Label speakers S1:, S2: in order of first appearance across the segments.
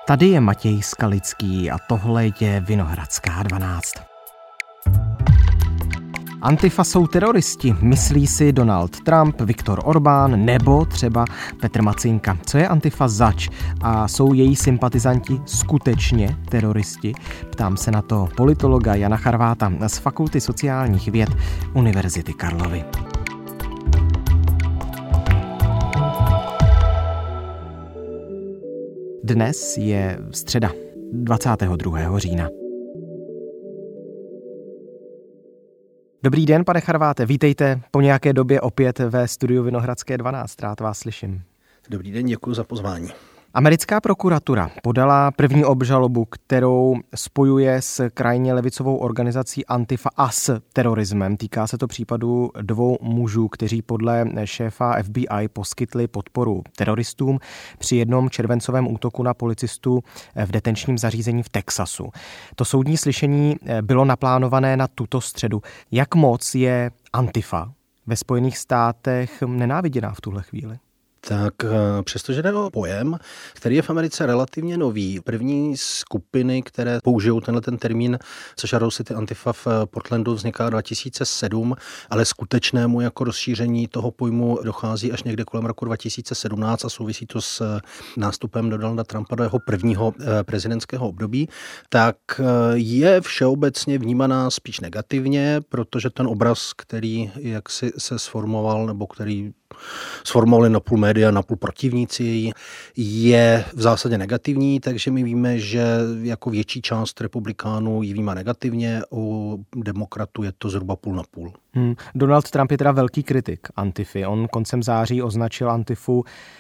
S1: Tady je Matěj Skalický a tohle je Vinohradská 12. Antifa jsou teroristi, myslí si Donald Trump, Viktor Orbán nebo třeba Petr Macinka. Co je Antifa zač a jsou její sympatizanti skutečně teroristi? Ptám se na to politologa Jana Charváta z Fakulty sociálních věd Univerzity Karlovy. Dnes je středa, 22. října. Dobrý den, pane Charváte, vítejte po nějaké době opět ve studiu Vinohradské 12. Rád vás slyším.
S2: Dobrý den, děkuji za pozvání.
S1: Americká prokuratura podala první obžalobu, kterou spojuje s krajně levicovou organizací Antifa a s terorismem. Týká se to případu dvou mužů, kteří podle šéfa FBI poskytli podporu teroristům při jednom červencovém útoku na policistu v detenčním zařízení v Texasu. To soudní slyšení bylo naplánované na tuto středu. Jak moc je Antifa ve Spojených státech nenáviděná v tuhle chvíli?
S2: Tak přestože jde o pojem, který je v Americe relativně nový. První skupiny, které použijou ten termín, což Shadow City Antifa v Portlandu vzniká 2007, ale skutečnému jako rozšíření toho pojmu dochází až někde kolem roku 2017 a souvisí to s nástupem Donalda Trumpa do jeho prvního prezidentského období, tak je všeobecně vnímaná spíš negativně, protože ten obraz, který jaksi se sformoval, nebo který sformovali napůl média, napůl protivníci, je v zásadě negativní, takže my víme, že jako větší část republikánů ji vnímá negativně, u demokratů je to zhruba půl na půl.
S1: Donald Trump je teda velký kritik Antify. On koncem září označil Antifu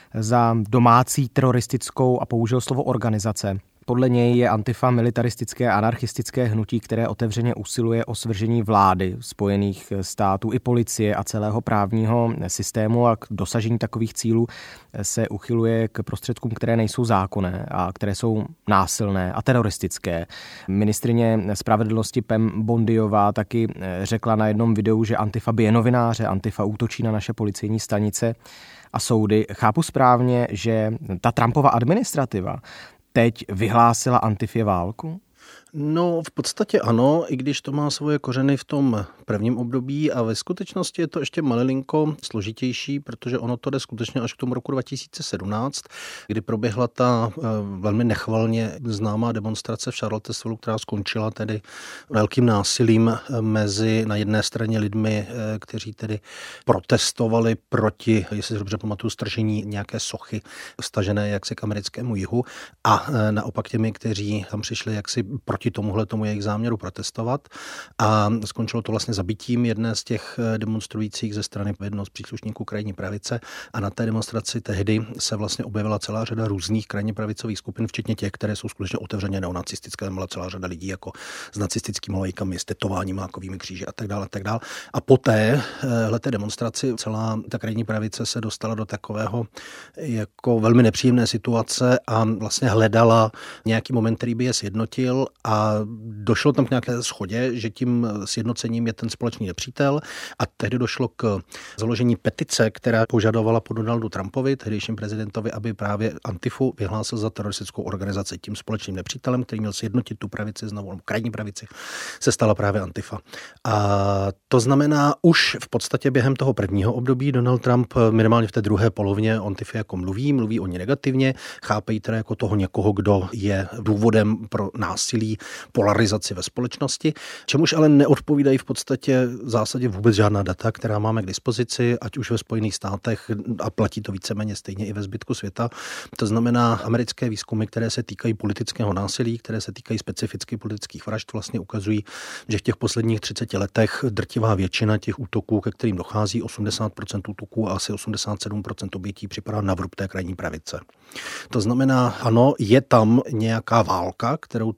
S1: za domácí teroristickou a použil slovo organizace. Podle něj je Antifa militaristické a anarchistické hnutí, které otevřeně usiluje o svržení vlády Spojených států i policie a celého právního systému, a k dosažení takových cílů se uchyluje k prostředkům, které nejsou zákonné a které jsou násilné a teroristické. Ministryně spravedlnosti Pam Bondiová taky řekla na jednom videu, že Antifa bije novináře, Antifa útočí na naše policejní stanice a soudy. Chápu správně, že ta Trumpova administrativa teď vyhlásila Antifě válku?
S2: No, v podstatě ano, i když to má svoje kořeny v tom prvním období a ve skutečnosti je to ještě malinko složitější, protože ono to jde skutečně až k tomu roku 2017, kdy proběhla ta velmi nechvalně známá demonstrace v Charlottesville, která skončila tedy velkým násilím mezi na jedné straně lidmi, kteří tedy protestovali proti, jestli si dobře pamatuju, stržení nějaké sochy stažené jaksi k americkému jihu, a naopak těmi, kteří tam přišli jaksi proti tomu jejich záměru protestovat, a skončilo to vlastně zabitím jedné z těch demonstrujících ze strany jednoho z příslušníků krajní pravice, a na té demonstraci tehdy se vlastně objevila celá řada různých krajně pravicových skupin, včetně těch, které jsou skutečně otevřeně neonacistické. Byla celá řada lidí jako s nacistickými lajkami, s tetováním, mákovými kříži a tak dále, a tak dále. A po téhleté demonstraci celá ta krajní pravice se dostala do takového jako velmi nepříjemné situace a vlastně hledala nějaký moment, který by je sjednotil, a došlo tam k nějaké shodě, že tím sjednocením je ten společný nepřítel, a tehdy došlo k založení petice, která požadovala po Donaldu Trumpovi, tehdejším prezidentovi, aby právě Antifu vyhlásil za teroristickou organizaci. Tím společným nepřítelem, který měl sjednotit tu pravici znovu, krajní pravici, se stala právě Antifa. A to znamená, už v podstatě během toho prvního období Donald Trump minimálně v té druhé polovině o Antifě jako mluví o ní negativně, chápejí teda jako toho někoho, kdo je důvodem pro násilí, polarizaci ve společnosti, čemuž ale neodpovídají v podstatě v zásadě vůbec žádná data, která máme k dispozici, ať už ve Spojených státech, a platí to víceméně stejně i ve zbytku světa. To znamená, americké výzkumy, které se týkají politického násilí, které se týkají specificky politických vražd, vlastně ukazují, že v těch posledních 30 letech drtivá většina těch útoků, ke kterým dochází, 80% útoků a asi 87% obětí, připadá na vrub té krajní pravice. To znamená, ano, je tam nějaká válka, kterou teď Donald Trump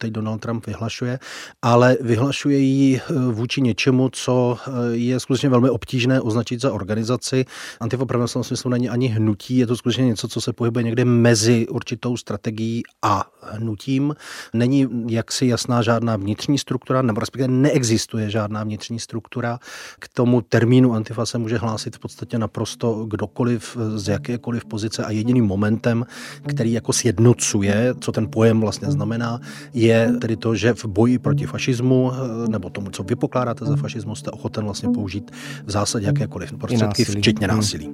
S2: Trump vyhlašuje, ale vyhlašuje ji vůči něčemu, co je skutečně velmi obtížné označit za organizaci. Antifa v pravém smyslu není ani hnutí, je to skutečně něco, co se pohybuje někde mezi určitou strategií a hnutím. Není jaksi jasná žádná vnitřní struktura, nebo respektive neexistuje žádná vnitřní struktura. K tomu termínu Antifa se může hlásit v podstatě naprosto kdokoliv z jakékoliv pozice a jediným momentem, který jako sjednocuje, co ten pojem vlastně znamená, je tedy to, že v boji proti fašismu nebo tomu, co vy pokládáte za fašismus, jste ochoten vlastně použít v zásadě jakékoliv prostředky, včetně násilí.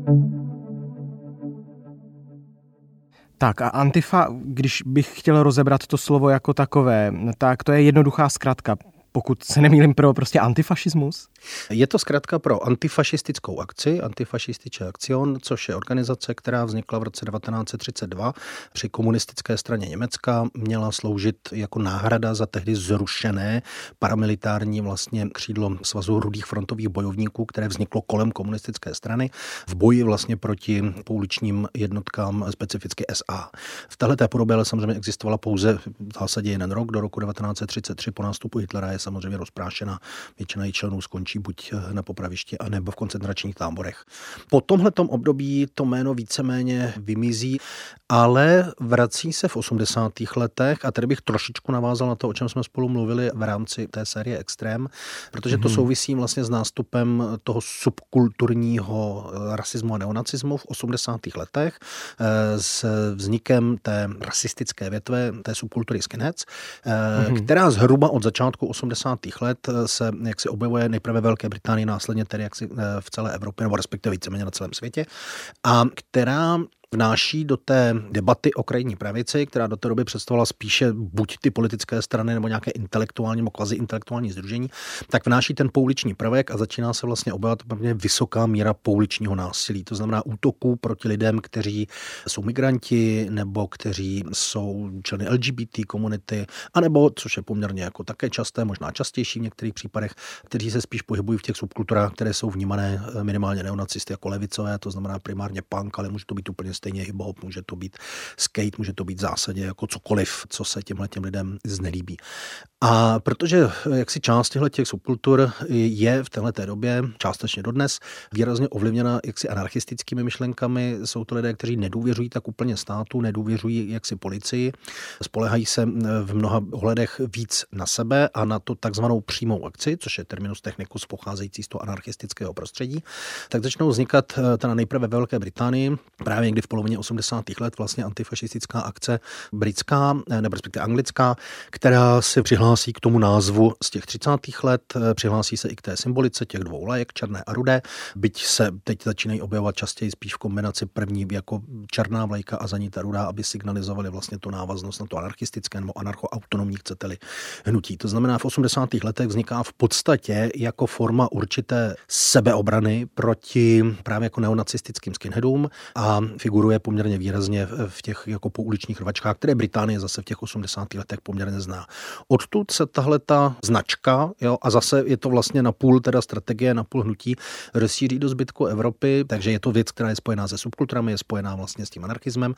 S1: Tak a Antifa, když bych chtěl rozebrat to slovo jako takové, tak to je jednoduchá zkratka. Pokud se nemýlím, pro prostě antifašismus?
S2: Je to zkrátka pro antifašistickou akci, Antifaschistische Aktion, což je organizace, která vznikla v roce 1932 při komunistické straně Německa, měla sloužit jako náhrada za tehdy zrušené paramilitární vlastně křídlo Svazu rudých frontových bojovníků, které vzniklo kolem komunistické strany v boji vlastně proti pouličním jednotkám, specificky SA. V této podobě ale samozřejmě existovala pouze v zásadě jeden rok, do roku 1933 po nástupu Hitlera je samozřejmě rozprášena. Většina jejich členů skončí buď na popravišti, anebo v koncentračních táborech. Po tomhletom období to jméno víceméně vymizí, ale vrací se v 80. letech a tady bych trošičku navázal na to, o čem jsme spolu mluvili v rámci té série Extrém, protože to souvisí vlastně s nástupem toho subkulturního rasismu a neonacismu v 80. letech, s vznikem té rasistické větve, té subkultury skinheads, která zhruba od začátku 80. let se jaksi objevuje nejprve Velké Británii, následně tedy jaksi v celé Evropě, nebo respektive víceméně na celém světě, a která vnáší do té debaty o krajní pravici, která do té doby představovala spíše buď ty politické strany nebo nějaké intelektuální nebo kvazi-intelektuální sdružení, tak vnáší ten pouliční prvek a začíná se vlastně objevovat poměrně vysoká míra pouličního násilí. To znamená útoků proti lidem, kteří jsou migranti nebo kteří jsou členy LGBT komunity, anebo, což je poměrně jako také časté, možná častější v některých případech, kteří se spíš pohybují v těch subkulturách, které jsou vnímané minimálně neonacisty jako levicové, to znamená primárně punk, ale může to být úplně stejně hip-hop, může to být skate, může to být v zásadě jako cokoliv, co se těm lidem znelíbí. A protože jaksi část těch subkultur je v téhleté době, částečně dodnes, výrazně ovlivněna jaksi anarchistickými myšlenkami, jsou to lidé, kteří nedůvěřují tak úplně státu, nedůvěřují jaksi policii, spolehají se v mnoha ohledech víc na sebe a na tu takzvanou přímou akci, což je terminus technicus pocházející z toho anarchistického prostředí, tak začnou vznikat teda nejprve ve Velké Británii, právě někdy v polovině 80. let vlastně antifašistická akce britská, nebo respektive anglická, která se přihlásí k tomu názvu z těch 30. let, přihlásí se i k té symbolice těch dvou vlajek, černé a rudé, byť se teď začínají objevovat častěji spíš v kombinaci první jako černá vlajka a za ní ta rudá, aby signalizovali vlastně tu návaznost na to anarchistické nebo anarchoautonomní, chcete-li, hnutí. To znamená, v 80. letech vzniká v podstatě jako forma určité sebeobrany proti právě jako neonacistickým skinheadům a figuruje poměrně výrazně v těch jako pouličních rvačkách, které Británie zase v těch 80. letech poměrně zná. Odtud se tahleta značka, jo, a zase je to vlastně napůl teda strategie, napůl hnutí, rozšíří do zbytku Evropy, takže je to věc, která je spojená se subkulturami, je spojená vlastně s tím anarchismem.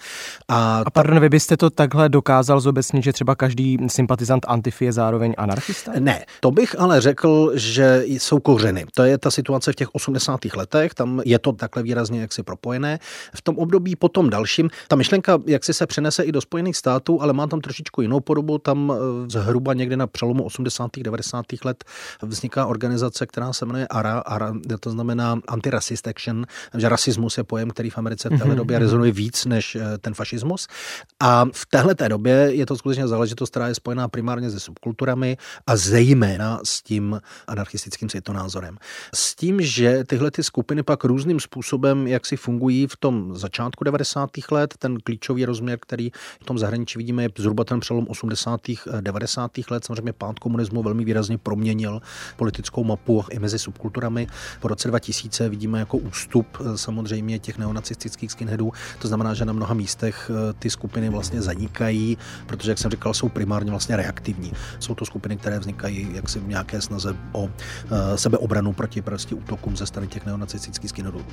S2: A
S1: pardon, vy byste to takhle dokázal zobecnit, že třeba každý sympatizant Antify je zároveň anarchista?
S2: Ne, to bych ale řekl, že jsou kořeny. To je ta situace v těch 80. letech, tam je to takhle výrazně jaksi propojené. V tom období potom dalším, ta myšlenka jaksi se přenese i do Spojených států, ale má tam trošičku jinou podobu, tam zhruba někde na přelomu 80. 90. let vzniká organizace, která se jmenuje ARA, to znamená Anti-Racist Action, že rasismus je pojem, který v Americe v téhle době rezonuje víc než ten fašismus. A v téhleté době je to skutečně záležitost, která je spojená primárně se subkulturami a zejména s tím anarchistickým světonázorem. S tím, že tyhle ty skupiny pak různým způsobem jak si fungují v tom začátku 90. let, ten klíčový rozměr, který v tom zahraničí vidíme, je zhruba ten přelom 80. 90. let. Samozřejmě pád komunismu velmi výrazně proměnil politickou mapu i mezi subkulturami. Po roce 2000 vidíme jako ústup samozřejmě těch neonacistických skinheadů. To znamená, že na mnoha místech ty skupiny vlastně zanikají, protože, jak jsem říkal, jsou primárně vlastně reaktivní. Jsou to skupiny, které vznikají jaksi v nějaké snaze o sebeobranu proti prostě útokům ze strany těch neonacistických skinheadů.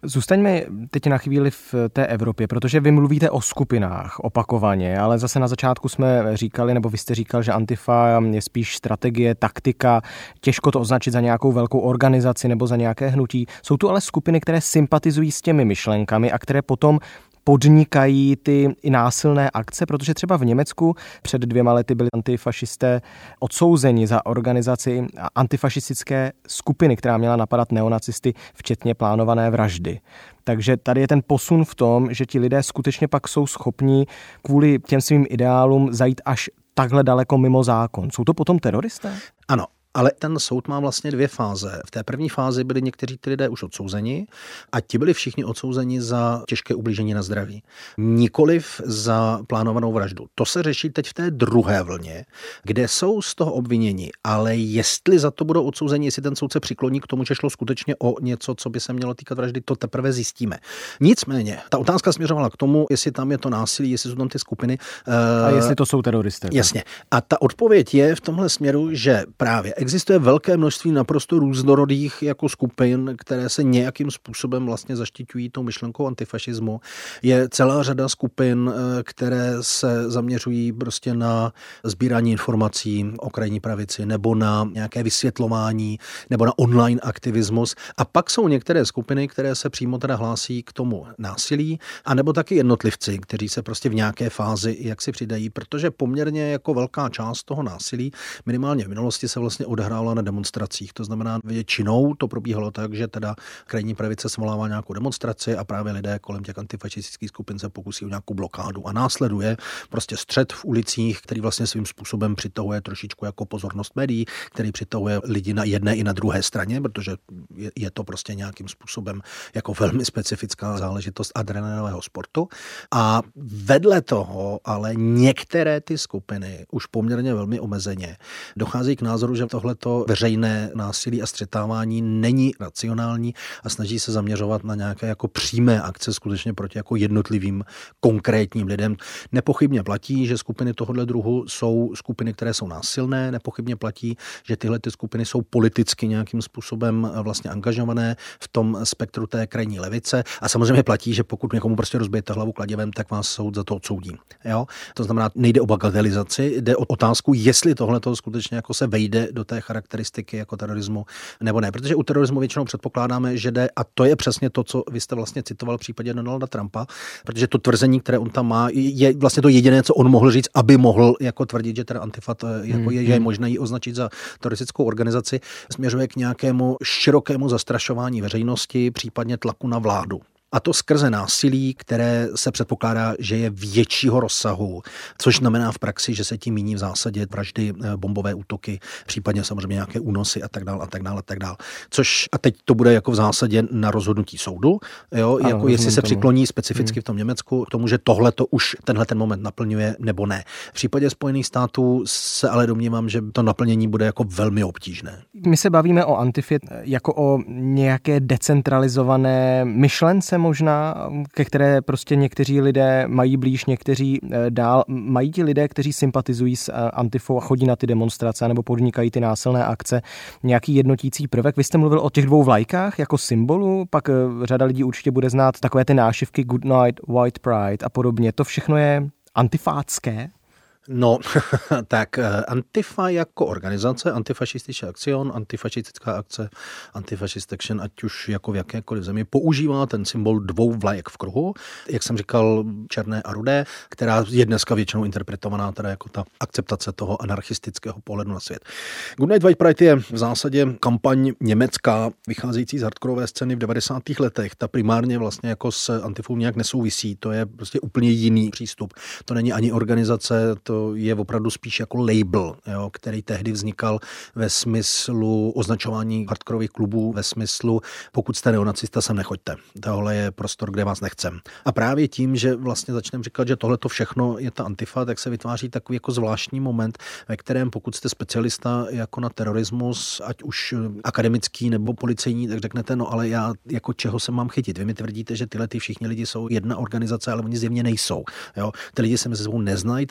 S1: Zůstaňme teď na chvíli v té Evropě, protože vy mluvíte o skupinách opakovaně, ale zase na začátku jsme říkali, nebo vy jste říkal, že Antifa je spíš strategie, taktika, těžko to označit za nějakou velkou organizaci nebo za nějaké hnutí. Jsou tu ale skupiny, které sympatizují s těmi myšlenkami a které potom podnikají ty i násilné akce, protože třeba v Německu před 2 lety byli antifašisté odsouzeni za organizaci antifašistické skupiny, která měla napadat neonacisty, včetně plánované vraždy. Takže tady je ten posun v tom, že ti lidé skutečně pak jsou schopni kvůli těm svým ideálům zajít až takhle daleko mimo zákon. Jsou to potom teroristé?
S2: Ano. Ale ten soud má vlastně 2 fáze. V té první fázi byli někteří ty lidé už odsouzeni a ti byli všichni odsouzeni za těžké ublížení na zdraví. Nikoliv za plánovanou vraždu. To se řeší teď v té druhé vlně, kde jsou z toho obviněni, ale jestli za to budou odsouzeni, jestli ten soud se přikloní k tomu, že šlo skutečně o něco, co by se mělo týkat vraždy, to teprve zjistíme. Nicméně, ta otázka směřovala k tomu, jestli tam je to násilí, jestli jsou tam ty skupiny.
S1: A jestli to jsou teroristé.
S2: Jasně. A ta odpověď je v tomhle směru, že právě existuje velké množství naprosto různorodých jako skupin, které se nějakým způsobem vlastně zaštiťují tou myšlenkou antifašismu. Je celá řada skupin, které se zaměřují prostě na sbírání informací o krajní pravici nebo na nějaké vysvětlování nebo na online aktivismus. A pak jsou některé skupiny, které se přímo teda hlásí k tomu násilí, anebo taky jednotlivci, kteří se prostě v nějaké fázi jak si přidají, protože poměrně jako velká část toho násilí minimálně v minulosti se vlastně odehrála na demonstracích. To znamená, většinou to probíhalo tak, že teda krajní pravice svolává nějakou demonstraci a právě lidé kolem těch antifašistických skupin se pokusí o nějakou blokádu a následuje prostě střet v ulicích, který vlastně svým způsobem přitahuje trošičku jako pozornost médií, který přitahuje lidi na jedné i na druhé straně, protože je to prostě nějakým způsobem jako velmi specifická záležitost adrenalinového sportu. A vedle toho ale některé ty skupiny už poměrně velmi omezeně dochází k názoru, že tohleto veřejné násilí a střetávání není racionální a snaží se zaměřovat na nějaké jako přímé akce skutečně proti jako jednotlivým konkrétním lidem. Nepochybně platí, že skupiny tohoto druhu jsou skupiny, které jsou násilné, nepochybně platí, že tyhle ty skupiny jsou politicky nějakým způsobem vlastně angažované v tom spektru té krajní levice a samozřejmě platí, že pokud někomu prostě rozbijete hlavu kladivem, tak vás soud za to odsoudí. Jo? To znamená, nejde o bagatelizaci, jde o otázku, jestli tohleto skutečně jako se vejde do té charakteristiky jako terorismu nebo ne, protože u terorismu většinou předpokládáme, že jde, a to je přesně to, co vy jste vlastně citoval v případě Donalda Trumpa, protože to tvrzení, které on tam má, je vlastně to jediné, co on mohl říct, aby mohl jako tvrdit, že teda Antifa jako je možné ji označit za teroristickou organizaci, směřuje k nějakému širokému zastrašování veřejnosti, případně tlaku na vládu. A to skrze násilí, které se předpokládá, že je většího rozsahu, což znamená v praxi, že se tím míní v zásadě vraždy, bombové útoky, případně samozřejmě nějaké únosy a tak dále. Což a teď to bude jako v zásadě na rozhodnutí soudu, jo, ano, jako jestli se přikloní specificky v tom Německu k tomu, že tohle to už tenhle ten moment naplňuje nebo ne. V případě Spojených států se ale domnívám, že to naplnění bude jako velmi obtížné.
S1: My se bavíme o Antifě jako o nějaké decentralizované myšlence možná, ke které prostě někteří lidé mají blíž, někteří dál. Mají ti lidé, kteří sympatizují s Antifou a chodí na ty demonstrace nebo podnikají ty násilné akce, nějaký jednotící prvek? Vy jste mluvil o těch 2 vlajkách jako symbolu, pak řada lidí určitě bude znát takové ty nášivky Good Night, White Pride a podobně. To všechno je antifácké?
S2: No, tak Antifa jako organizace, antifašistická akcion, antifašistická akce, Antifascist Action, ať už jako v jakékoliv zemi, používá ten symbol 2 vlajek v kruhu, jak jsem říkal, černé a rudé, která je dneska většinou interpretovaná teda jako ta akceptace toho anarchistického pohledu na svět. Good Night White Pride je v zásadě kampaň německá, vycházející z hardkorové scény v 90. letech. Ta primárně vlastně jako s Antifou nějak nesouvisí, to je prostě úplně jiný přístup. To není ani organizace, to je opravdu spíš jako label, jo, který tehdy vznikal ve smyslu označování hardkorových klubů, ve smyslu, pokud jste neonacista, sem nechoďte. Tohle je prostor, kde vás nechcem. A právě tím, že vlastně začneme říkat, že tohle to všechno je ta Antifa, tak se vytváří takový jako zvláštní moment, ve kterém pokud jste specialista jako na terorismus, ať už akademický nebo policejní, tak řeknete, no ale já jako čeho se mám chytit? Vy mi tvrdíte, že tyhle ty všichni lidi jsou jedna organizace, ale oni zjevně nejsou. Jo? Ty lidi se mezi sebou neznají, tam neexistuje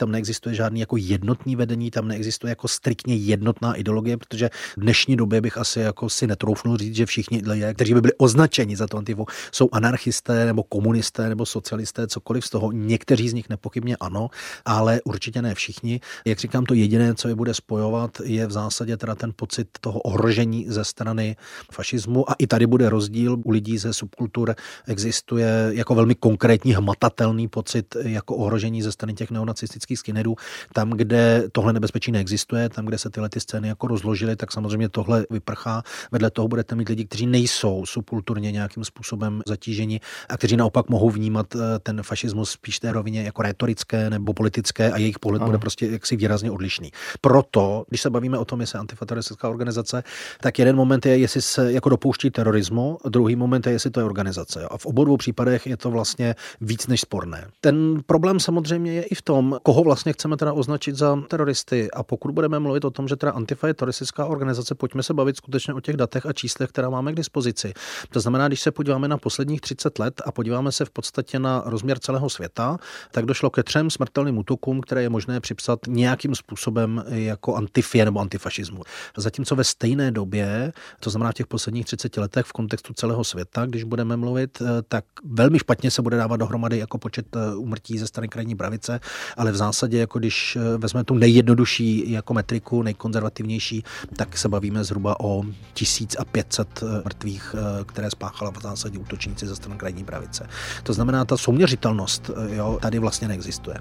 S2: neexistuje žádný jako jednotný vedení, tam neexistuje jako striktně jednotná ideologie, protože v dnešní době bych asi jako si netroufnul říct, že všichni lidé, kteří by byli označeni za to Antifu, jsou anarchisté nebo komunisté nebo socialisté, cokoliv z toho. Někteří z nich nepochybně ano, ale určitě ne všichni. Jak říkám, to jediné, co je bude spojovat, je v zásadě teda ten pocit toho ohrožení ze strany fašismu a i tady bude rozdíl. U lidí ze subkultur existuje jako velmi konkrétní hmatatelný pocit jako ohrožení ze strany těch neonacistických skinheadů. Tam, kde tohle nebezpečí neexistuje, tam, kde se tyhle ty scény jako rozložily, tak samozřejmě tohle vyprchá. Vedle toho budete mít lidi, kteří nejsou subkulturně nějakým způsobem zatíženi a kteří naopak mohou vnímat ten fašismus spíš té rovině jako rétorické nebo politické a jejich pohled bude prostě jaksi výrazně odlišný. Proto, když se bavíme o tom, jestli antifa teroristická organizace, tak jeden moment je, jestli se jako dopouští terorismu, druhý moment je, jestli to je organizace. A v obou dvou případech je to vlastně víc než sporné. Ten problém samozřejmě je i v tom, koho vlastně chceme teda označit za teroristy. A pokud budeme mluvit o tom, že teda antifa je teroristická organizace, pojďme se bavit skutečně o těch datech a číslech, která máme k dispozici. To znamená, když se podíváme na posledních 30 let a podíváme se v podstatě na rozměr celého světa, tak došlo ke 3 smrtelným útokům, které je možné připsat nějakým způsobem jako antifě nebo antifašismu. Zatímco ve stejné době, to znamená v těch posledních 30 letech v kontextu celého světa, když budeme mluvit, tak velmi špatně se bude dávat dohromady jako počet úmrtí ze strany krajní pravice, ale v zásadě, jako když vezmeme tu nejjednodušší jako metriku, nejkonzervativnější, tak se bavíme zhruba o 1500 mrtvých, které spáchala v zásadě útočníci ze strany krajní pravice. To znamená, ta souměřitelnost tady vlastně neexistuje.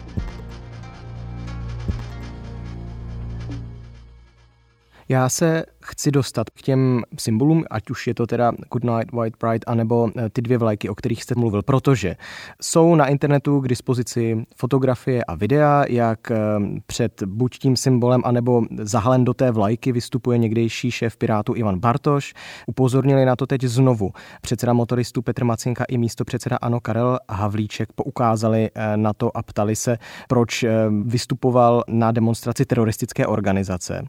S1: Já se chci dostat k těm symbolům, ať už je to teda Good Night, White Pride, anebo ty 2 vlajky, o kterých jste mluvil, protože jsou na internetu k dispozici fotografie a videa, jak před buď tím symbolem, anebo zahalen do té vlajky vystupuje někdejší šéf Pirátů Ivan Bartoš. Upozornili na to teď znovu předseda motoristů Petr Macinka i místopředseda ANO Karel Havlíček poukázali na to a ptali se, proč vystupoval na demonstraci teroristické organizace.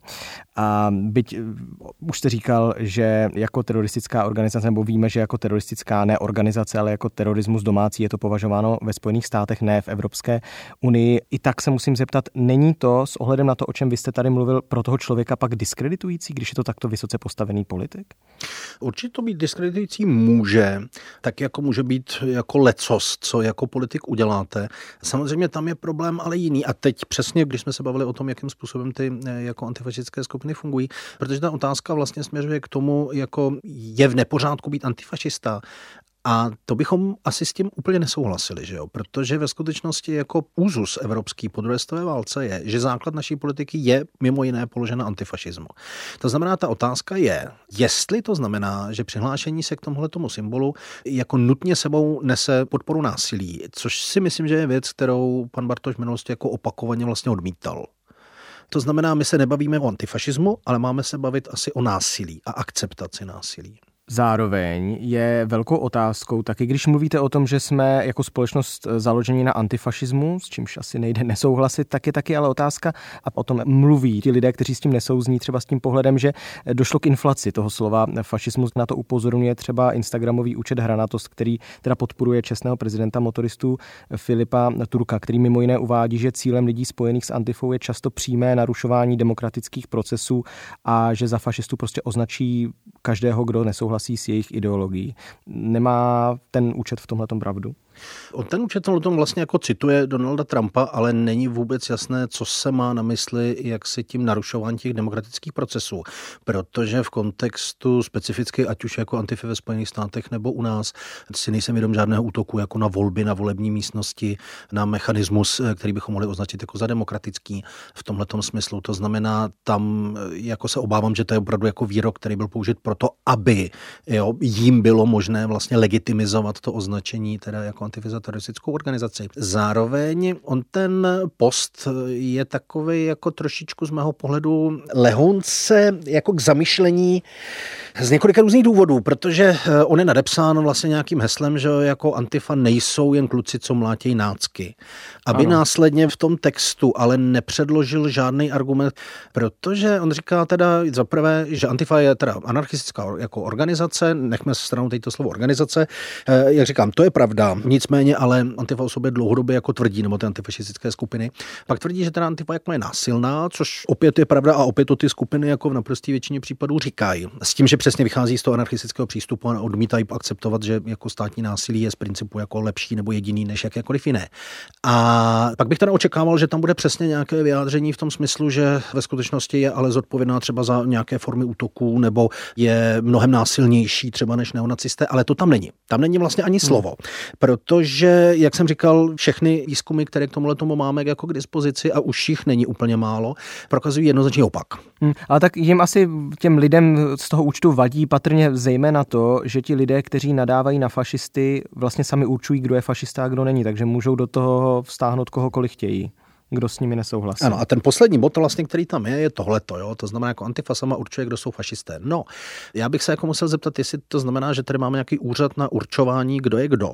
S1: A byť už jste říkal, že jako teroristická organizace, nebo víme, že jako teroristická ne organizace, ale jako terorismus domácí je to považováno ve Spojených státech, ne v Evropské unii. I tak se musím zeptat, není to s ohledem na to, o čem vy jste tady mluvil, pro toho člověka pak diskreditující, když je to takto vysoce postavený politik?
S2: Určitě to být diskreditující může, tak jako může být jako lecos, co jako politik uděláte. Samozřejmě tam je problém ale jiný. A teď přesně, když jsme se bavili o tom, jakým způsobem ty jako antifašistické skupiny fungují, protože ta otázka vlastně směřuje k tomu, jako je v nepořádku být antifašista. A to bychom asi s tím úplně nesouhlasili, že jo? Protože ve skutečnosti jako úzus evropský po druhé světové válce je, že základ naší politiky je mimo jiné položen na antifašismu. To znamená, ta otázka je, jestli to znamená, že přihlášení se k tomuhletomu symbolu jako nutně sebou nese podporu násilí, což si myslím, že je věc, kterou pan Bartoš v minulosti jako opakovaně vlastně odmítal. To znamená, my se nebavíme o antifašismu, ale máme se bavit asi o násilí a akceptaci násilí.
S1: Zároveň je velkou otázkou, taky když mluvíte o tom, že jsme jako společnost založeni na antifašismu, s čímž asi nejde nesouhlasit, tak je taky ale otázka, a o tom mluví ti lidé, kteří s tím nesouzní, třeba s tím pohledem, že došlo k inflaci toho slova fašismus. Na to upozorňuje třeba instagramový účet Hranatost, který teda podporuje čestného prezidenta motoristů Filipa Turka, který mimo jiné uvádí, že cílem lidí spojených s antifou je často přímé narušování demokratických procesů a že za fašistu prostě označí každého, kdo nesouhlasí s jejich ideologií. Nemá ten účet v tomhletom pravdu?
S2: Ten účet vlastně jako cituje Donalda Trumpa, ale není vůbec jasné, co se má na mysli, jak si tím narušování těch demokratických procesů. Protože v kontextu specificky, ať už jako antify ve Spojených státech nebo u nás, si nejsem vědom žádného útoku jako na volby, na volební místnosti, na mechanismus, který bychom mohli označit jako za demokratický v tomhletom smyslu. To znamená, tam jako se obávám, že to je opravdu jako výrok, který byl použit proto, aby jim bylo možné vlastně legitimizovat to označení teda jako antifateroristickou organizaci. Zároveň on ten post je takový jako trošičku z mého pohledu lehounce jako k zamyšlení, Z několika různých důvodů, protože on je nadepsán vlastně nějakým heslem, že jako Antifa nejsou jen kluci, co mlátějí nácky. Aby následně v tom textu ale nepředložil žádný argument, protože on říká teda zaprvé, že Antifa je teda anarchistická jako organizace, nechme stranou teď slovo organizace, jak říkám, to je pravda, nicméně ale Antifa o sobě dlouhodobě jako tvrdí, nebo ty antifašistické skupiny, pak tvrdí, že teda Antifa jako je násilná, což opět je pravda a opět to ty skupiny jako v naprosté většině případů říkají. S tím, že přesně vychází z toho anarchistického přístupu a odmítají akceptovat, že jako státní násilí je z principu jako lepší nebo jediný než jakékoliv jiné. A pak bych teda očekával, že tam bude přesně nějaké vyjádření v tom smyslu, že ve skutečnosti je ale zodpovědná třeba za nějaké formy útoků nebo je mnohem násilnější třeba než neonacisté, ale to tam není. Tam není vlastně ani slovo. Protože, jak jsem říkal, všechny výzkumy, které k tomu máme jako k dispozici a už jich není úplně málo, prokazují jednoznačně opak.
S1: Ale tak jim asi těm lidem z toho účtu vadí patrně zejména to, že ti lidé, kteří nadávají na fašisty, vlastně sami určují, kdo je fašista a kdo není, takže můžou do toho vstáhnout kohokoliv chtějí, kdo s nimi nesouhlasí.
S2: Ano, a ten poslední bod vlastně, který tam je tohleto, jo? To znamená, jako Antifa sama určuje, kdo jsou fašisté. No, já bych se jako musel zeptat, jestli to znamená, že tady máme nějaký úřad na určování, kdo je kdo,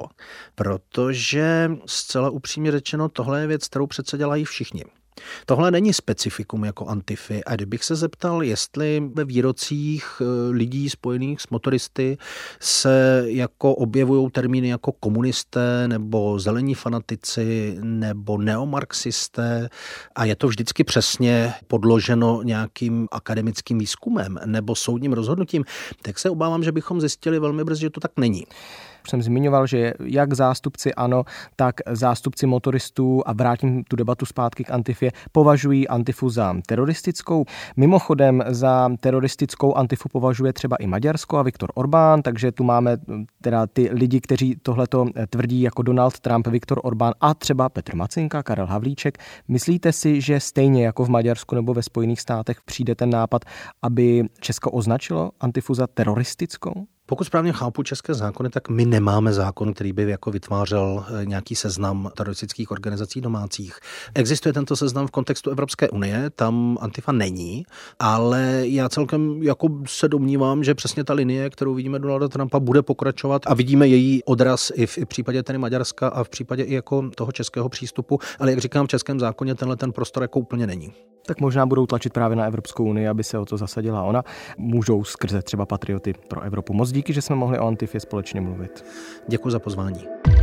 S2: protože zcela upřímně řečeno, tohle je věc, kterou přece dělají všichni. Tohle není specifikum jako Antify a kdybych se zeptal, jestli ve výrocích lidí spojených s motoristy se jako objevují termíny jako komunisté nebo zelení fanatici nebo neomarxisté a je to vždycky přesně podloženo nějakým akademickým výzkumem nebo soudním rozhodnutím, tak se obávám, že bychom zjistili velmi brzy, že to tak není.
S1: Jsem zmiňoval, že jak zástupci ANO, tak zástupci motoristů, a vrátím tu debatu zpátky k Antifě, považují Antifu za teroristickou. Mimochodem za teroristickou Antifu považuje třeba i Maďarsko a Viktor Orbán, takže tu máme teda ty lidi, kteří tohleto tvrdí jako Donald Trump, Viktor Orbán a třeba Petr Macinka, Karel Havlíček. Myslíte si, že stejně jako v Maďarsku nebo ve Spojených státech přijde ten nápad, aby Česko označilo Antifu za teroristickou?
S2: Pokud správně chápu české zákony, tak my nemáme zákon, který by jako vytvářel nějaký seznam teroristických organizací domácích. Existuje tento seznam v kontextu Evropské unie, tam Antifa není, ale já celkem jako se domnívám, že přesně ta linie, kterou vidíme Donalda Trumpa, bude pokračovat a vidíme její odraz i v případě tedy Maďarska a v případě i jako toho českého přístupu, ale jak říkám, v českém zákoně tenhle ten prostor jako úplně není.
S1: Tak možná budou tlačit právě na Evropskou unii, aby se o to zasadila ona. Můžou skrze třeba Patrioty pro Evropu. Moc díky, že jsme mohli o Antifě společně mluvit.
S2: Děkuji za pozvání.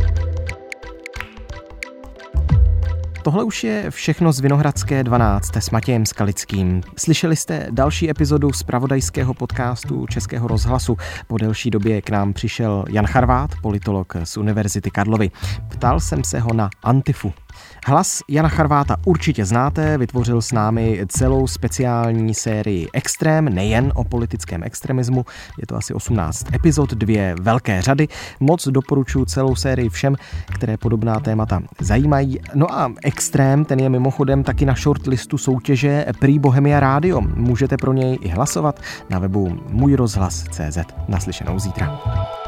S1: Tohle už je všechno z Vinohradské 12 s Matějem Skalickým. Slyšeli jste další epizodu zpravodajského podcastu Českého rozhlasu. Po delší době k nám přišel Jan Charvát, politolog z Univerzity Karlovy. Ptal jsem se ho na Antifu. Hlas Jana Charváta určitě znáte, vytvořil s námi celou speciální sérii Extrém, nejen o politickém extremismu. Je to asi 18 epizod, 2 velké řady. Moc doporučuji celou sérii všem, které podobná témata zajímají. No a Extrém, ten je mimochodem taky na shortlistu soutěže Prix Bohemia Radio. Můžete pro něj i hlasovat na webu můjrozhlas.cz. Naslyšenou zítra.